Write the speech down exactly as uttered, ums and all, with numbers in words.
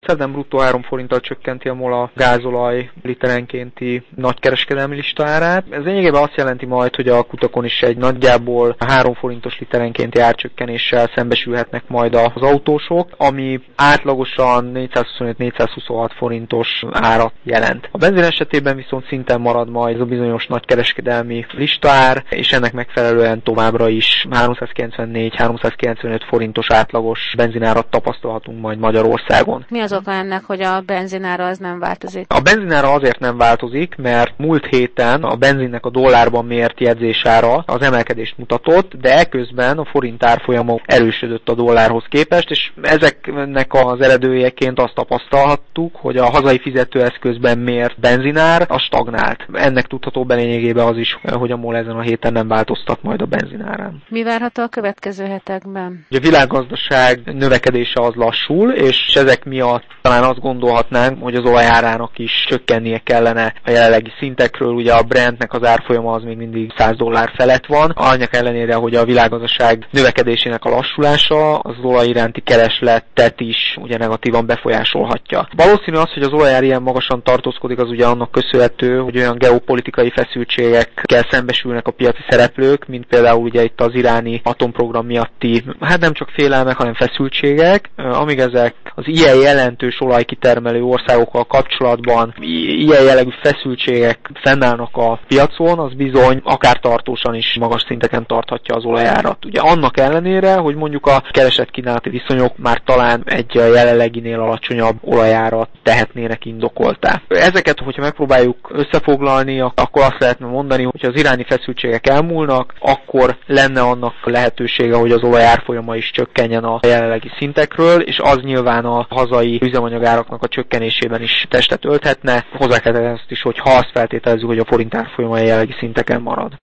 Szerdán bruttó három forinttal csökkenti a MOL a gázolaj literenkénti nagykereskedelmi listárát. Ez lényegében azt jelenti majd, hogy a kutakon is egy nagyjából három forintos literenkénti árcsökkenéssel szembesülhetnek majd az autósok, ami átlagosan négyszázhuszonöt-négyszázhuszonhat forintos árat jelent. A benzin esetében viszont szinten marad majd ez a bizonyos nagykereskedelmi listaár, és ennek megfelelően továbbra is háromszázkilencvennégy-háromszázkilencvenöt forintos átlagos benzinárat tapasztalhatunk majd Magyarországon. Mi az oka ennek, hogy a benzinára az nem változik? A benzinára azért nem változik, mert múlt héten a benzinnek a dollárban mért jegyzésára az emelkedést mutatott, de eközben a forint árfolyama erősödött a dollárhoz képest, és ezeknek az eredőjeként azt tapasztalhattuk, hogy a hazai fizetőeszközben mért benzinár az stagnált. Ennek tudható be lényegében az is, hogy a MOL ezen a héten nem változtat majd a benzinárán. Mi várható a következő hetekben? A világgazdaság növekedése az lassul, és ezek miatt talán azt gondolhatnánk, hogy az olajárának is csökkennie kellene a jelenlegi szintekről. Ugye a Brentnek az árfolyama az még mindig száz dollár felett van, annak ellenére, hogy a világgazdaság növekedésének a lassulása az olaj iránti keresletet is ugye negatívan befolyásolhatja. Valószínű az, hogy az olajár ilyen magasan tartózkodik, az ugye annak köszönhető, hogy olyan geopolitikai feszültségekkel szembesülnek a piaci szereplők, mint például ugye itt az iráni atomprogram miatti, hát nem csak félelmek, hanem feszültségek, amíg ezek az ilyen jelentős olajkitermelő országokkal kapcsolatban ilyen jellegű feszültségek fennállnak a piacon, az bizony akár tartósan is magas szinteken tarthatja az olajárat. Ugye annak ellenére, hogy mondjuk a keresett-kínálati viszonyok már talán egy jelenleginél alacsonyabb olajárat tehetnének indokoltá. Ezeket, hogyha megpróbáljuk összefoglalni, akkor azt lehetne mondani, hogy az iráni feszültségek elmúlnak, akkor lenne annak lehetősége, hogy az olaj árfolyama is csökkenjen a jelenlegi szintekről, és az nyilván a hazai üzemanyagáraknak a csökkenésében is testet ölthetne. Hozzá kell tenni azt is, hogy ha azt feltételezzük, hogy a forint árfolyama a jelenlegi szinteken marad.